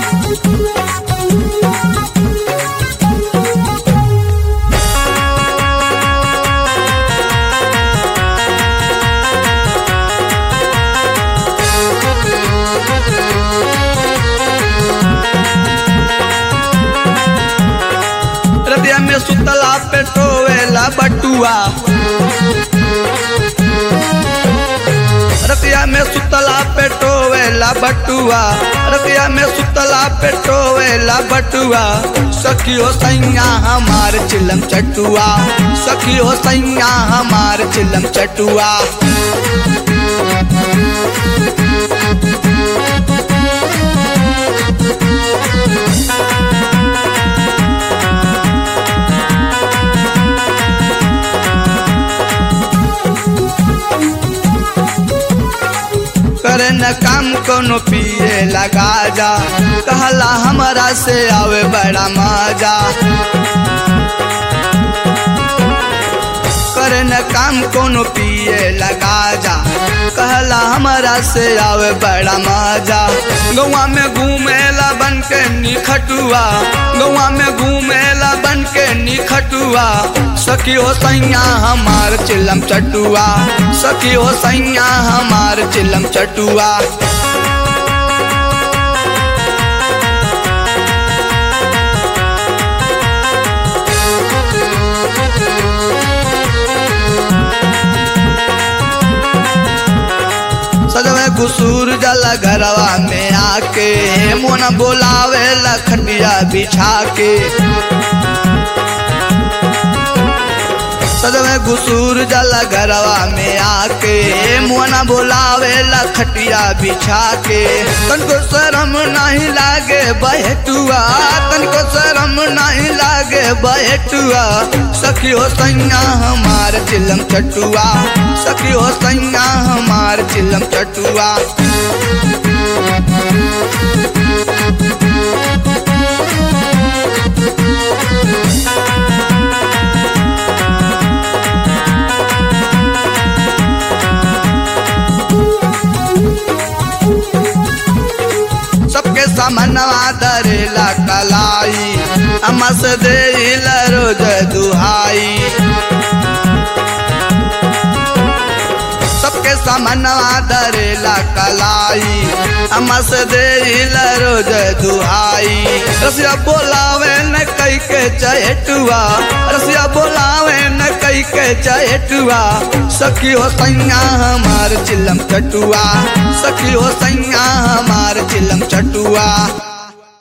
रतिया में सुतला पे टोवेला बटुआ, रतिया में सुतला पे टोवेला बटुआ, रतिया में सुतला पे टोवेला बटुआ। सखी हो सैया हमार चिलम चटुआ, सखी हो सैया हमार चिलम चटुआ। करे न काम कोनो पिए लगा जा, कहला हमरा से आवे बड़ा मजा। करे न काम कोनो पिए लगा जा, कहला हमरा से आवे बड़ा मजा। गौवा में घूमेला बन के निखटुआ, गौवा में घूमेला बन के निखटुआ। सखी हो सैया हमार चिलम चटुआ, सखी हो सैया हमार चिलम चटुआ। सजवे गुसूर जला घरवा में आके, मोना बोलावे लखटिया बिछा के। सजवे गुसूर जला घरवा में आके, मोना बोलावे लखटिया बिछा के। तनको शरम नहीं लागे बहटुआ, तनको शरम नहीं लागे बहटुआ। सखी हो सैया हमार चिलम चटुआ, सखी हो सैया हमार चिलम चटुआ। सबके सामनवा दरेला कलाई, हमस देला रोज दुहाई। सबके सामनवा दरेला कलाई, हमस देला रोज दुहाई। रसिया बोलावे न कई के चहेटुआ, रसिया बोलावे न कई के चहेटुआ। सखी हो सैया हमार चिलम चटुआ, सखी हो सैया हमार चिलम चटुआ।